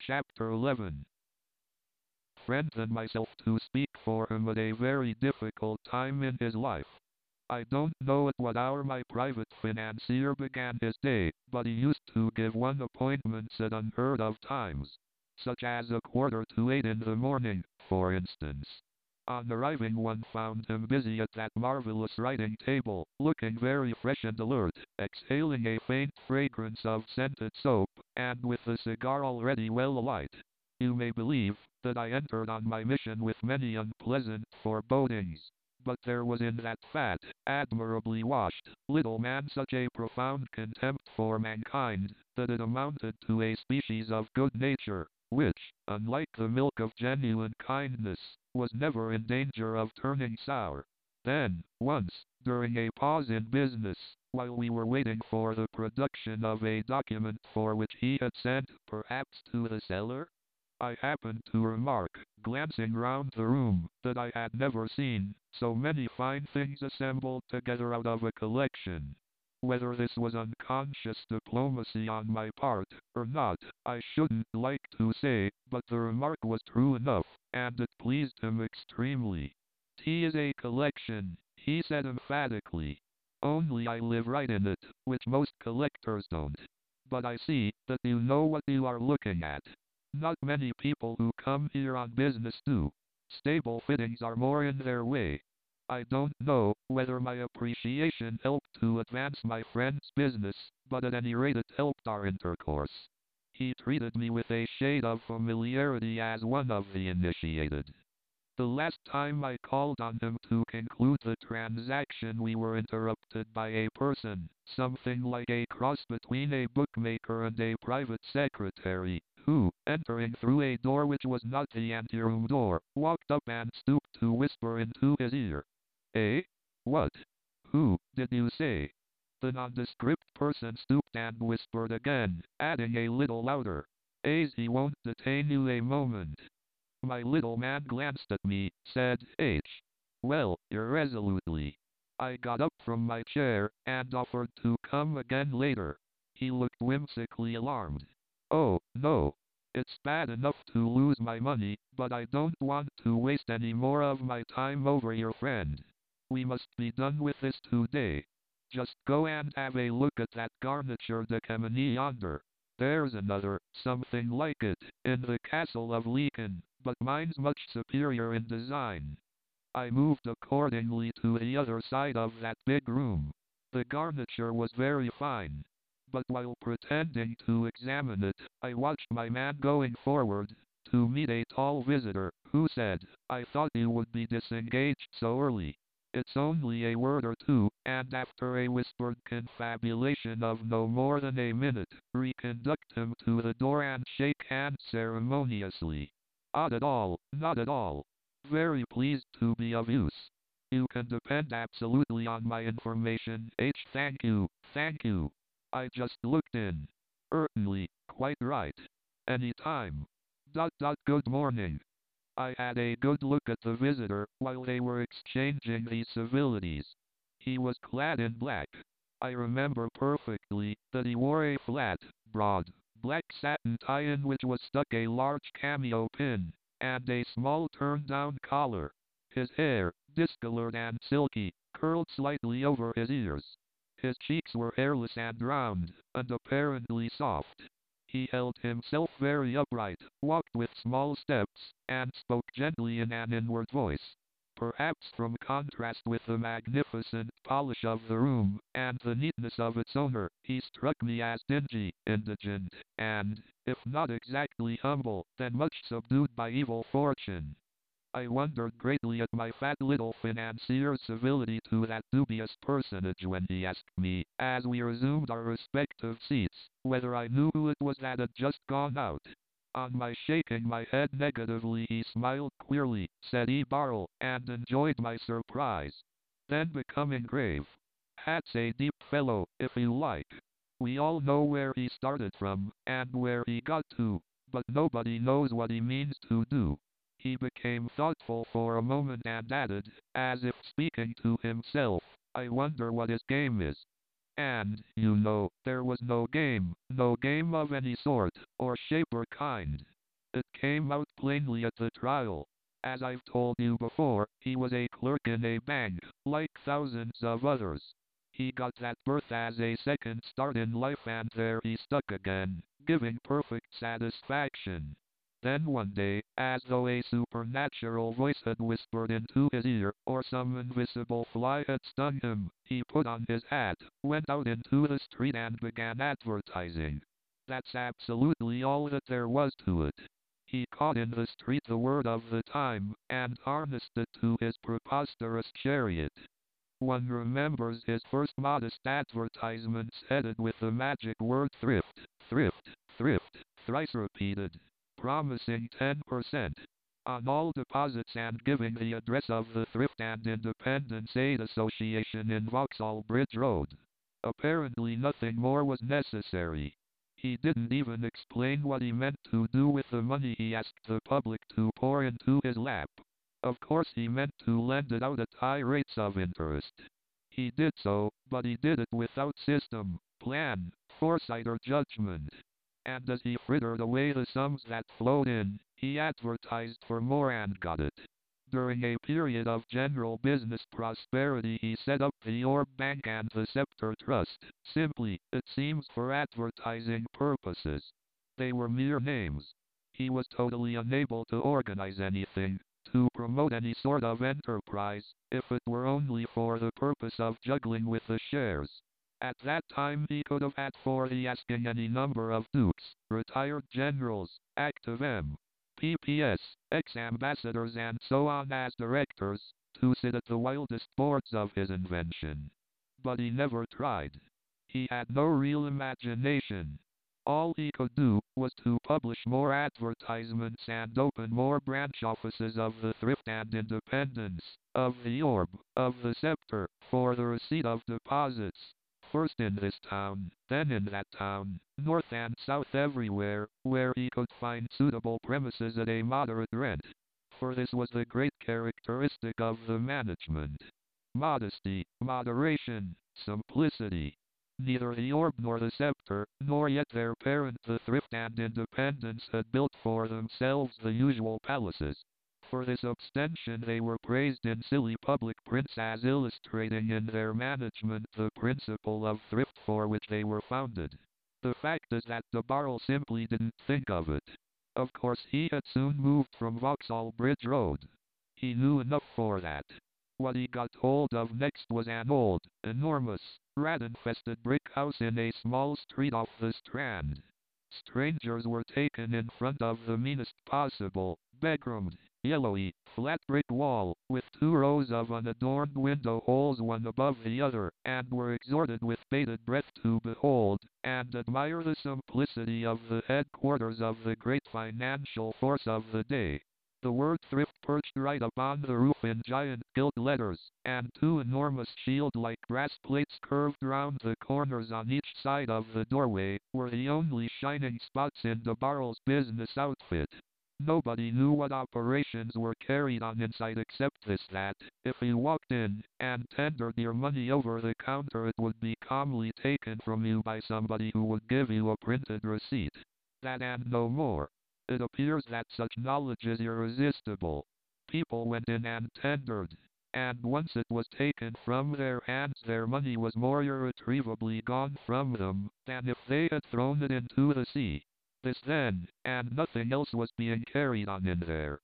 Chapter 11. Friend and myself to speak for him at a very difficult time in his life. I don't know at what hour my private financier began his day, but he used to give one appointments at unheard of times, such as 7:45 in the morning, for instance. On arriving one found him busy at that marvelous writing table, looking very fresh and alert, exhaling a faint fragrance of scented soap, and with a cigar already well alight. You may believe that I entered on my mission with many unpleasant forebodings. But there was in that fat, admirably washed, little man such a profound contempt for mankind, that it amounted to a species of good nature, which, unlike the milk of genuine kindness, was never in danger of turning sour. Then, once, during a pause in business, while we were waiting for the production of a document for which he had sent, perhaps to the cellar, I happened to remark, glancing round the room, that I had never seen so many fine things assembled together out of a collection. Whether this was unconscious diplomacy on my part, or not, I shouldn't like to say, but the remark was true enough, and it pleased him extremely. "Tea is a collection," he said emphatically. "Only I live right in it, which most collectors don't. But I see that you know what you are looking at. Not many people who come here on business do. Stable fittings are more in their way. I don't know whether my appreciation helped to advance my friend's business, but at any rate it helped our intercourse. He treated me with a shade of familiarity as one of the initiated. The last time I called on him to conclude the transaction we were interrupted by a person, something like a cross between a bookmaker and a private secretary, who, entering through a door which was not the anteroom door, walked up and stooped to whisper into his ear. "Eh? What? Who, did you say?" The nondescript person stooped and whispered again, adding a little louder, "He won't detain you a moment." My little man glanced at me, said H. Well, irresolutely. I got up from my chair, and offered to come again later. He looked whimsically alarmed. "Oh, no. It's bad enough to lose my money, but I don't want to waste any more of my time over your friend. We must be done with this today. Just go and have a look at that garniture de Camini yonder. There's another, something like it, in the castle of Leeken, but mine's much superior in design." I moved accordingly to the other side of that big room. The garniture was very fine. But while pretending to examine it, I watched my man going forward, to meet a tall visitor, who said, "I thought you would be disengaged so early. It's only a word or two," and after a whispered confabulation of no more than a minute, reconduct him to the door and shake hands ceremoniously. "Not at all, not at all. Very pleased to be of use. You can depend absolutely on my information, Thank you, thank you. I just looked in. Certainly, quite right. Any time. Good morning." I had a good look at the visitor while they were exchanging these civilities. He was clad in black. I remember perfectly that he wore a flat, broad, black satin tie in which was stuck a large cameo pin, and a small turn-down collar. His hair, discolored and silky, curled slightly over his ears. His cheeks were hairless and round, and apparently soft. He held himself very upright, walked with small steps, and spoke gently in an inward voice. Perhaps from contrast with the magnificent polish of the room, and the neatness of its owner, he struck me as dingy, indigent, and, if not exactly humble, then much subdued by evil fortune. I wondered greatly at my fat little financier's civility to that dubious personage when he asked me, as we resumed our respective seats, whether I knew who it was that had just gone out. On my shaking my head negatively, he smiled queerly, said he borrow, and enjoyed my surprise. Then becoming grave, "That's a deep fellow, if you like. We all know where he started from, and where he got to, but nobody knows what he means to do." He became thoughtful for a moment and added, as if speaking to himself, "I wonder what his game is." And, you know, there was no game of any sort, or shape or kind. It came out plainly at the trial. As I've told you before, he was a clerk in a bank, like thousands of others. He got that berth as a second start in life and there he stuck again, giving perfect satisfaction. Then one day, as though a supernatural voice had whispered into his ear, or some invisible fly had stung him, he put on his hat, went out into the street and began advertising. That's absolutely all that there was to it. He caught in the street the word of the time, and harnessed it to his preposterous chariot. One remembers his first modest advertisements headed with the magic word thrift, thrift, thrift, thrice repeated, promising 10% on all deposits and giving the address of the Thrift and Independence Aid Association in Vauxhall Bridge Road. Apparently nothing more was necessary. He didn't even explain what he meant to do with the money he asked the public to pour into his lap. Of course he meant to lend it out at high rates of interest. He did so, but he did it without system, plan, foresight or judgment. And as he frittered away the sums that flowed in, he advertised for more and got it. During a period of general business prosperity he set up the Orb Bank and the Scepter Trust, simply, it seems, for advertising purposes. They were mere names. He was totally unable to organize anything, to promote any sort of enterprise, if it were only for the purpose of juggling with the shares. At that time he could have had for the asking any number of dukes, retired generals, active PPS, ex-ambassadors and so on as directors, to sit at the wildest boards of his invention. But he never tried. He had no real imagination. All he could do was to publish more advertisements and open more branch offices of the Thrift and Independence, of the Orb, of the Scepter, for the receipt of deposits. First in this town, then in that town, north and south everywhere, where he could find suitable premises at a moderate rent. For this was the great characteristic of the management. Modesty, moderation, simplicity. Neither the Orb nor the Scepter, nor yet their parent the Thrift and Independence had built for themselves the usual palaces. For this abstention they were praised in silly public prints as illustrating in their management the principle of thrift for which they were founded. The fact is that de Barrel simply didn't think of it. Of course he had soon moved from Vauxhall Bridge Road. He knew enough for that. What he got hold of next was an old, enormous, rat-infested brick house in a small street off the Strand. Strangers were taken in front of the meanest possible, bedroomed, yellowy, flat brick wall, with 2 rows of unadorned window holes one above the other, and were exhorted with bated breath to behold, and admire the simplicity of the headquarters of the great financial force of the day. The word thrift perched right upon the roof in giant gilt letters, and 2 enormous shield-like brass plates curved round the corners on each side of the doorway, were the only shining spots in de Barrel's business outfit. Nobody knew what operations were carried on inside except this that, if you walked in, and tendered your money over the counter it would be calmly taken from you by somebody who would give you a printed receipt. That and no more. It appears that such knowledge is irresistible. People went in and tendered, and once it was taken from their hands their money was more irretrievably gone from them, than if they had thrown it into the sea. This then, and nothing else was being carried on in there.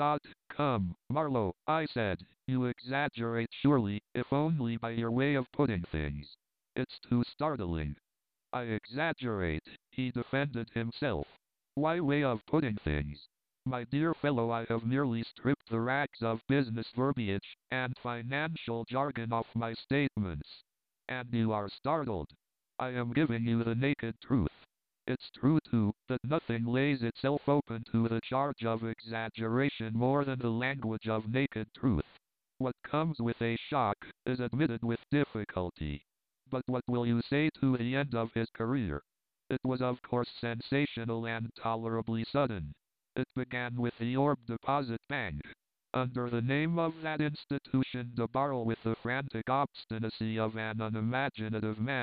Come, Marlowe, I said, you exaggerate surely, if only by your way of putting things. It's too startling. I exaggerate, he defended himself. Why way of putting things? My dear fellow, I have merely stripped the rags of business verbiage and financial jargon off my statements. And you are startled. I am giving you the naked truth. It's true, too, that nothing lays itself open to the charge of exaggeration more than the language of naked truth. What comes with a shock is admitted with difficulty. But what will you say to the end of his career? It was of course sensational and tolerably sudden. It began with the Orb Deposit Bank. Under the name of that institution de Barrel, with the frantic obstinacy of an unimaginative man,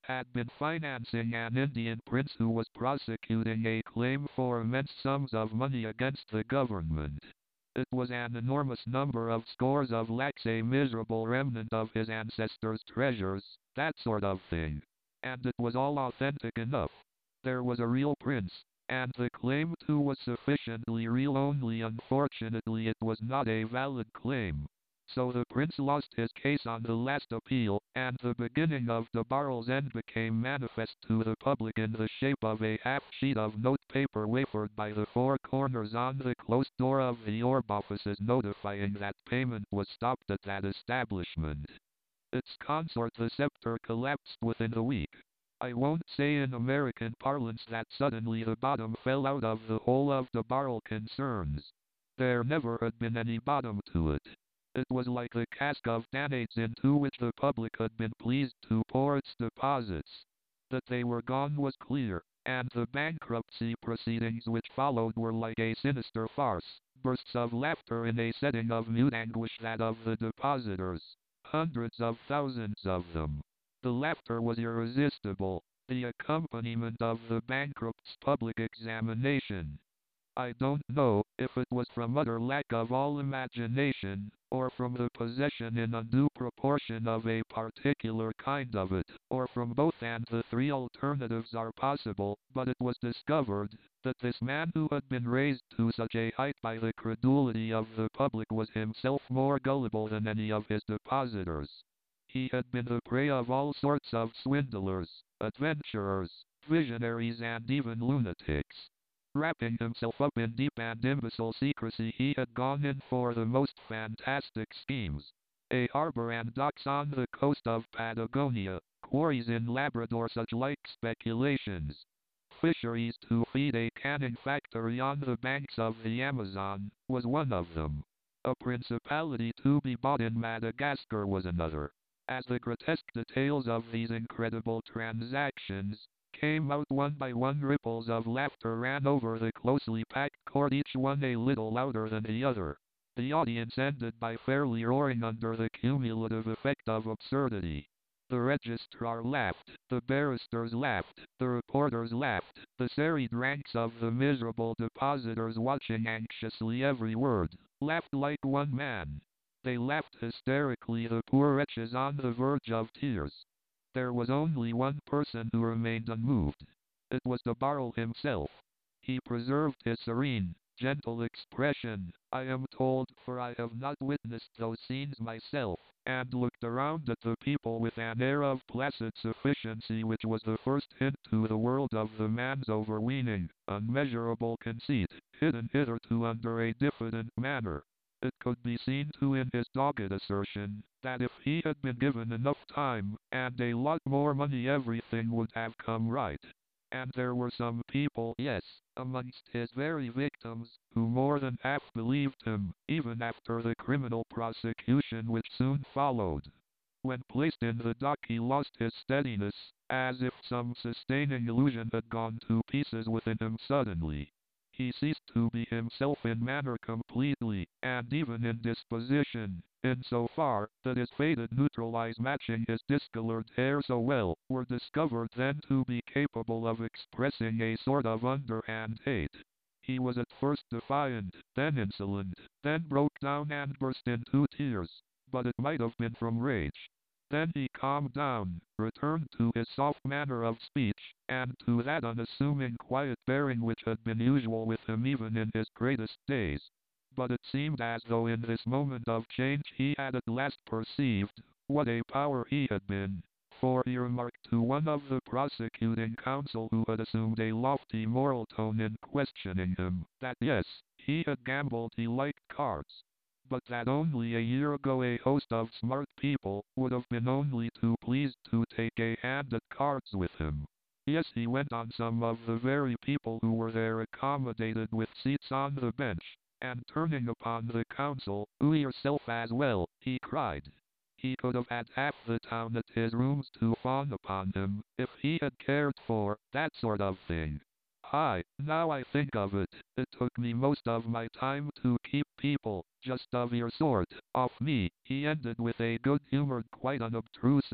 had been financing an Indian prince who was prosecuting a claim for immense sums of money against the government. It was an enormous number of scores of lakhs, a miserable remnant of his ancestors' treasures, that sort of thing. And it was all authentic enough. There was a real prince, and the claim too was sufficiently real, only unfortunately it was not a valid claim. So the prince lost his case on the last appeal, and the beginning of Dabaral's end became manifest to the public in the shape of a half-sheet of notepaper wafered by the four corners on the closed door of the orb offices, notifying that payment was stopped at that establishment. Its consort, the Scepter, collapsed within a week. I won't say in American parlance that suddenly the bottom fell out of the whole of Dabaral concerns. There never had been any bottom to it. It was like the cask of Danaids into which the public had been pleased to pour its deposits. That they were gone was clear, and the bankruptcy proceedings which followed were like a sinister farce, bursts of laughter in a setting of mute anguish, that of the depositors. Hundreds of thousands of them. The laughter was irresistible, the accompaniment of the bankrupt's public examination. I don't know if it was from utter lack of all imagination, or from the possession in undue proportion of a particular kind of it, or from both, and the three alternatives are possible, but it was discovered that this man who had been raised to such a height by the credulity of the public was himself more gullible than any of his depositors. He had been the prey of all sorts of swindlers, adventurers, visionaries, and even lunatics. Wrapping himself up in deep and imbecile secrecy, he had gone in for the most fantastic schemes. A harbor and docks on the coast of Patagonia, quarries in Labrador, such like speculations. Fisheries to feed a canning factory on the banks of the Amazon was one of them. A principality to be bought in Madagascar was another. As the grotesque details of these incredible transactions came out one by one, ripples of laughter ran over the closely packed court, each one a little louder than the other. The audience ended by fairly roaring under the cumulative effect of absurdity. The registrar laughed, the barristers laughed, the reporters laughed, the serried ranks of the miserable depositors, watching anxiously every word, laughed like one man. They laughed hysterically, the poor wretches on the verge of tears. There was only one person who remained unmoved. It was Dabarel himself. He preserved his serene, gentle expression, I am told, for I have not witnessed those scenes myself, and looked around at the people with an air of placid sufficiency which was the first hint to the world of the man's overweening, unmeasurable conceit, hidden hitherto under a diffident manner. It could be seen too in his dogged assertion that if he had been given enough time and a lot more money, everything would have come right. And there were some people, yes, amongst his very victims, who more than half believed him, even after the criminal prosecution which soon followed. When placed in the dock he lost his steadiness, as if some sustaining illusion had gone to pieces within him suddenly. He ceased to be himself in manner completely, and even in disposition, in so far that his faded neutral eyes, matching his discolored hair so well, were discovered then to be capable of expressing a sort of underhand hate. He was at first defiant, then insolent, then broke down and burst into tears, but it might have been from rage. Then he calmed down, returned to his soft manner of speech, and to that unassuming quiet bearing which had been usual with him even in his greatest days. But it seemed as though in this moment of change he had at last perceived what a power he had been, for he remarked to one of the prosecuting counsel, who had assumed a lofty moral tone in questioning him, that yes, he had gambled, he liked cards, but that only a year ago a host of smart people would have been only too pleased to take a hand at cards with him. Yes, he went on, some of the very people who were there accommodated with seats on the bench, and turning upon the counsel, "You yourself as well," he cried. He could have had half the town at his rooms to fawn upon him, if he had cared for that sort of thing. Hi, now I think of it, it took me most of my time to keep people, just of your sort, off me, he ended with a good-humored, quite unobtrusive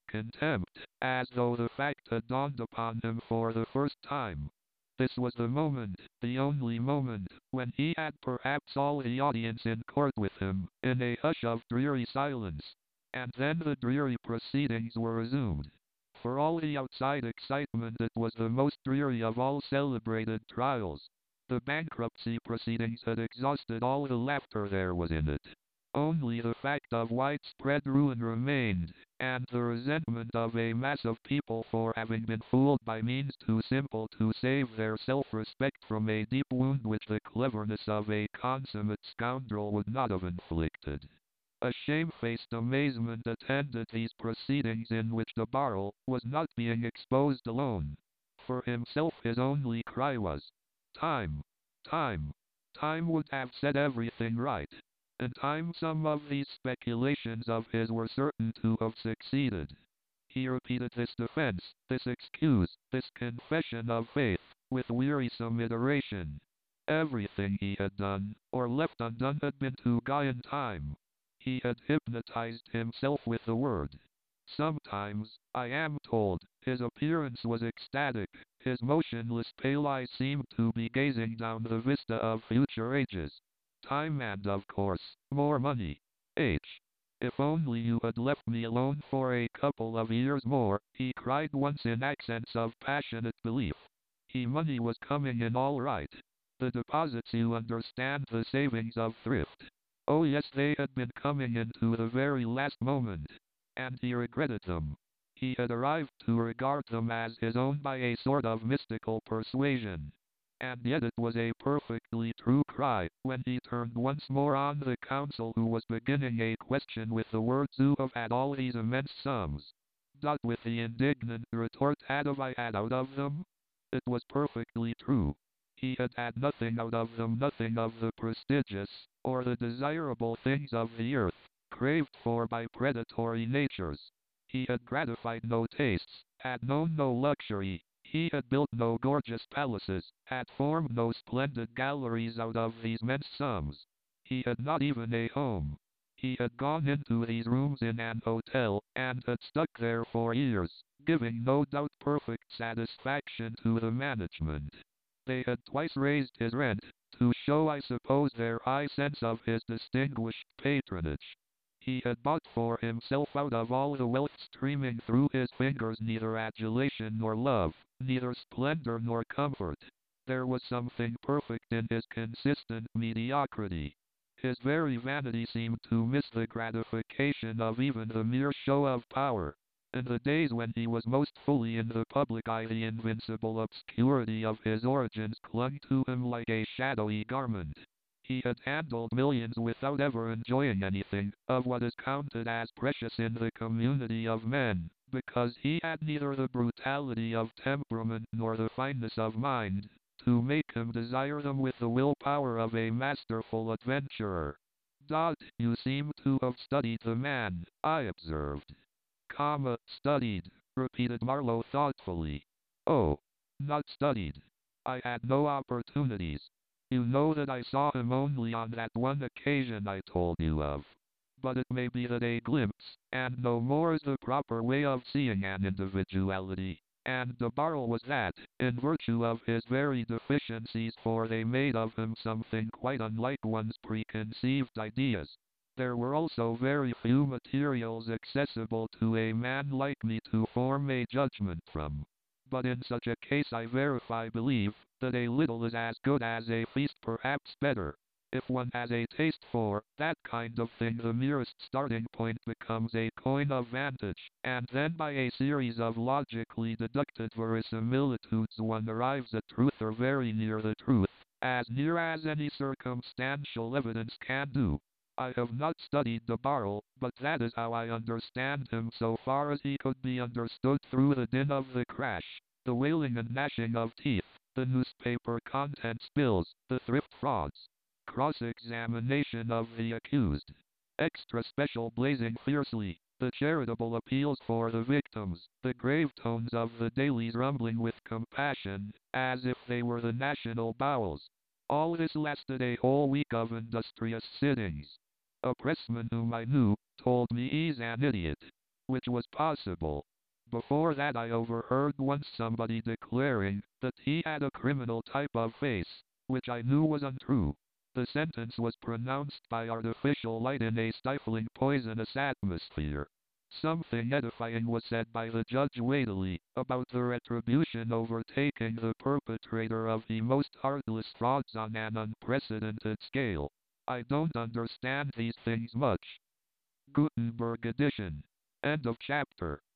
contempt, as though the fact had dawned upon him for the first time. This was the moment, the only moment, when he had perhaps all the audience in court with him, in a hush of dreary silence. And then the dreary proceedings were resumed. For all the outside excitement, it was the most dreary of all celebrated trials. The bankruptcy proceedings had exhausted all the laughter there was in it. Only the fact of widespread ruin remained, and the resentment of a mass of people for having been fooled by means too simple to save their self-respect from a deep wound which the cleverness of a consummate scoundrel would not have inflicted. A shamefaced amazement attended these proceedings, in which the Barrel was not being exposed alone. For himself his only cry was, "Time! Time! Time would have set everything right." In time some of these speculations of his were certain to have succeeded. He repeated this defense, this excuse, this confession of faith, with wearisome iteration. Everything he had done, or left undone, had been to gain time. He had hypnotized himself with the word. Sometimes, I am told, his appearance was ecstatic, his motionless pale eyes seemed to be gazing down the vista of future ages. Time and, of course, more money. H. If only you had left me alone for a couple of years more, he cried once in accents of passionate belief. Money was coming in all right. The deposits, you understand, the savings of thrift. Oh yes, they had been coming in to the very last moment. And he regretted them. He had arrived to regard them as his own by a sort of mystical persuasion. And yet it was a perfectly true cry, when he turned once more on the counsel, who was beginning a question with the words, "Who have had all these immense sums?" With the indignant retort, "Had have I had out of them?" It was perfectly true. He had had nothing out of them, nothing of the prestigious, or the desirable things of the earth, craved for by predatory natures. He had gratified no tastes, had known no luxury. He had built no gorgeous palaces, had formed no splendid galleries out of these immense sums. He had not even a home. He had gone into these rooms in an hotel, and had stuck there for years, giving no doubt perfect satisfaction to the management. They had twice raised his rent, to show, I suppose, their high sense of his distinguished patronage. He had bought for himself out of all the wealth streaming through his fingers neither adulation nor love, neither splendor nor comfort. There was something perfect in his consistent mediocrity. His very vanity seemed to miss the gratification of even the mere show of power. In the days when he was most fully in the public eye, the invincible obscurity of his origins clung to him like a shadowy garment. He had handled millions without ever enjoying anything of what is counted as precious in the community of men, because he had neither the brutality of temperament nor the fineness of mind to make him desire them with the willpower of a masterful adventurer. You seem to have studied the man, I observed. Studied, repeated Marlowe thoughtfully. Oh, not studied. I had no opportunities. You know that I saw him only on that one occasion I told you of. But it may be that a glimpse, and no more, is the proper way of seeing an individuality. And de Barrel was that, in virtue of his very deficiencies, for they made of him something quite unlike one's preconceived ideas. There were also very few materials accessible to a man like me to form a judgment from. But in such a case I verify believe that a little is as good as a feast, perhaps better. If one has a taste for that kind of thing, the merest starting point becomes a coign of vantage, and then by a series of logically deducted verisimilitudes one arrives at truth, or very near the truth, as near as any circumstantial evidence can do. I have not studied de Barrel, but that is how I understand him so far as he could be understood through the din of the crash, the wailing and gnashing of teeth, the newspaper contents bills, the thrift frauds, cross-examination of the accused, extra special blazing fiercely, the charitable appeals for the victims, the grave tones of the dailies rumbling with compassion, as if they were the national bowels. All this lasted a whole week of industrious sittings. A pressman whom I knew told me he's an idiot. which was possible. Before that I overheard once somebody declaring that he had a criminal type of face, which I knew was untrue. The sentence was pronounced by artificial light in a stifling poisonous atmosphere. Something edifying was said by the judge weightily about the retribution overtaking the perpetrator of the most heartless frauds on an unprecedented scale. I don't understand these things much. Gutenberg edition. End of chapter.